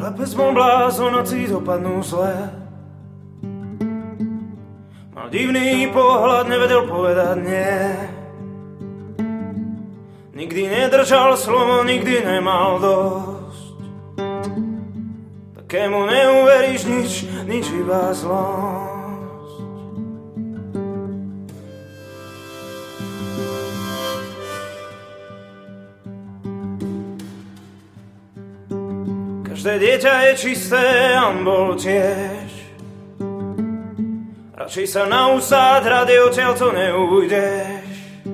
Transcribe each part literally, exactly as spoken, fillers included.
Chlapec bol blázon, noci dopadnú zle. Mal divný pohľad, nevedel povedať nie. Nikdy nedržal slovo, nikdy nemal dosť. Takému neuveríš nič, nič iba zlosť. Každé dieťa je čisté, on bol tiež. Radšej sa na úsád hrade, odtiaľ to neujdeš.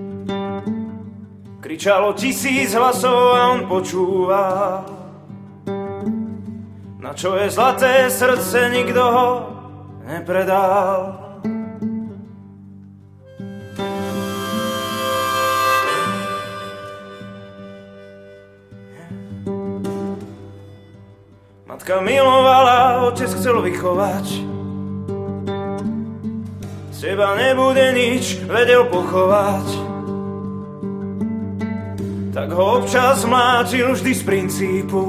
Kričalo tisíc hlasov a on počúval. Na čo je zlaté srdce, nikto ho nepredal. Matka milovala, otec chcel vychovať. Z teba nebude nič, vedel pochovať. Tak ho občas mlátil vždy z princípu.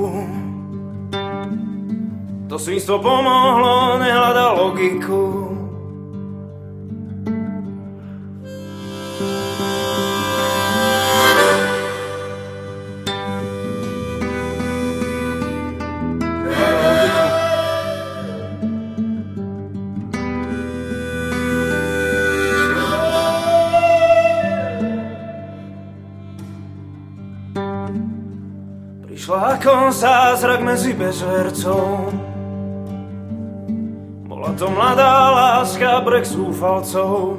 To svinstvo pomohlo, nehľadal logiku. Prišla ako zázrak medzi bezvercov. Bola to mladá láska, breh zúfalcov.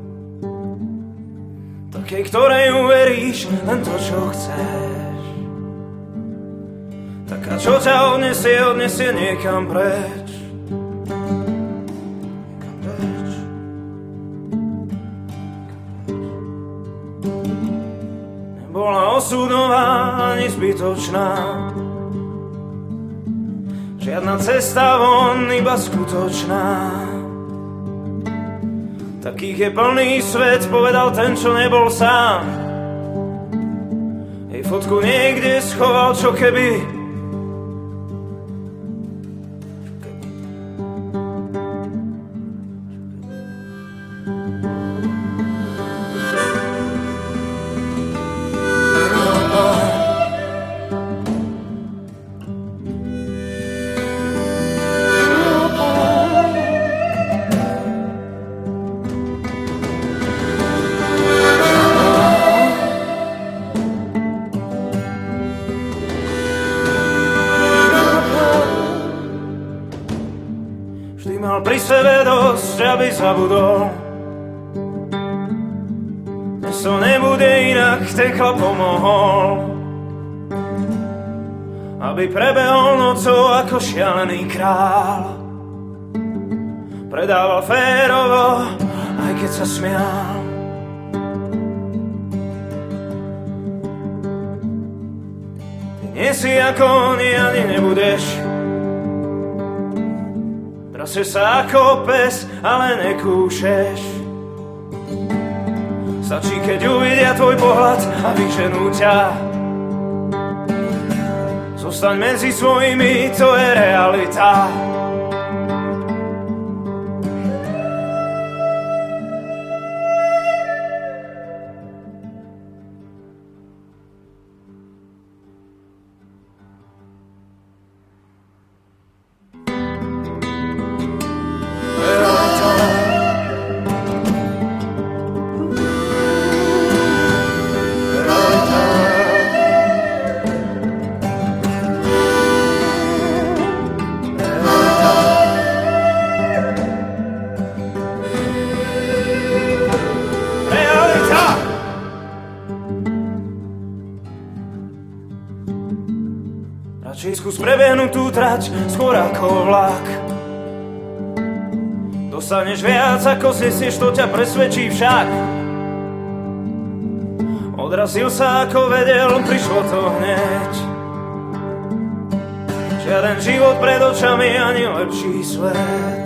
Takej, ktorej uveríš len to, čo chceš. Taká, čo ťa odnesie, odnesie niekam preč. Niekam preč. Nebola osudová ani zbytočná. Žiadna cesta von, iba skutočná. Takých je plný svet, povedal ten, čo nebol sám. Jej fotku niekde schoval, čo keby. Pri sebe dosť, aby zabudol. Dnes to nebude inak, ten chlap pomohol. Aby prebehol nocou ako šialený král. Predával férovo, aj keď sa smial. Ty nie si ako oni, ani nebudeš. Trasie sa ako pes, ale nekúšeš. Stačí, keď uvidia tvoj pohľad a vyženú ťa. Zostaň medzi svojimi, to je realita. Radšej skús prebehnúť tú trať skôr ako vlak. Dostaneš viac ako znesieš, to ťa presvedčí však. Odrazil sa ako vedel, prišlo to hneď. Žiaden život pred očami, ani lepší svet.